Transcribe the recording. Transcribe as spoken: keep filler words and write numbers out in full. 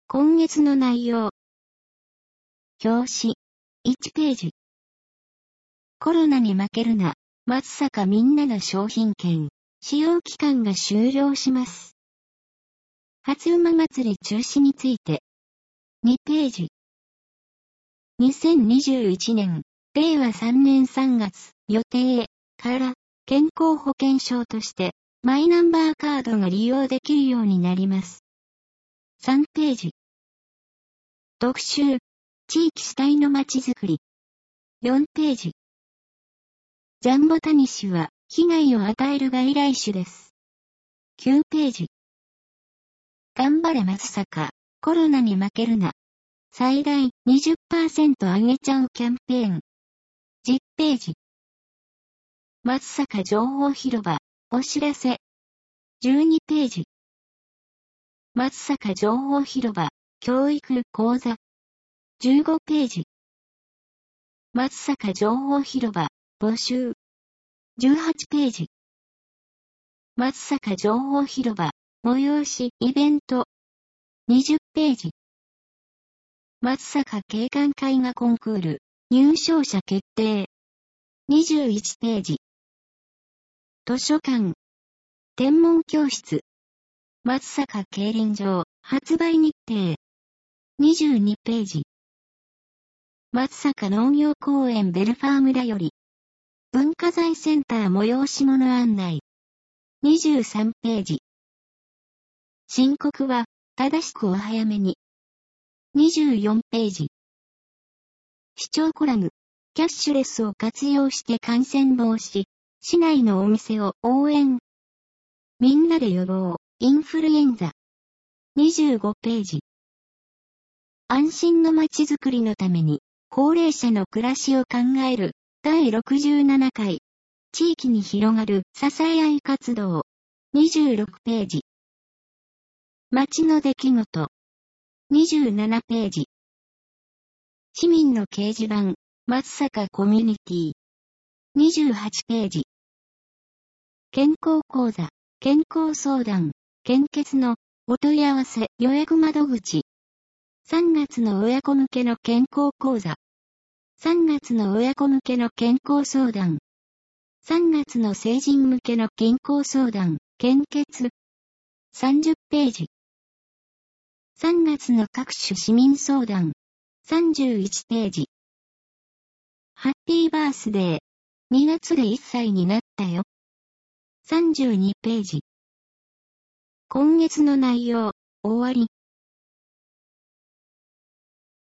今月の内容。表紙。いちページ。コロナに負けるな。松阪みんなの商品券。使用期間が終了します。初馬祭り中止について。にページ。にせんにじゅういちねん、れいわさんねんさんがつ予定から健康保険証としてマイナンバーカードが利用できるようになります。さんページ。特集。地域主体のまちづくり。よんページ。ジャンボタニシは被害を与える外来種です。きゅうページ。頑張れ松阪、コロナに負けるな。最大 にじゅっパーセント 上げちゃうキャンペーン。じゅっページ。松阪情報広場、お知らせ。じゅうにページ。松阪情報広場、教育講座。じゅうごページ。松阪情報広場、募集。じゅうはちページ。松阪情報広場、催し、イベント。にじゅっページ。松阪景観絵画コンクール、入賞者決定。にじゅういちページ。図書館。天文教室。松阪競輪場、発売日程。にじゅうにページ。松阪農業公園ベルファー村より。文化財センター催し物案内。にじゅうさんページ。申告は、正しくお早めに。にじゅうよんページ。視聴コラム。キャッシュレスを活用して感染防止。市内のお店を応援。みんなで予防、インフルエンザ。にじゅうごページ。安心のまちづくりのために、高齢者の暮らしを考える、だいろくじゅうななかい。地域に広がる支え合い活動。にじゅうろくページ。街の出来事。にじゅうななページ。市民の掲示板、松阪コミュニティ。にじゅうはちページ。健康講座、健康相談、献血のお問い合わせ予約窓口。さんがつの親子向けの健康講座。さんがつの親子向けの健康相談。さんがつの成人向けの健康相談、献血。さんじゅっページ。さんがつの各種市民相談。さんじゅういちページ。ハッピーバースデー。にがつでいっさいになったよ。さんじゅうにページ。今月の内容、終わり。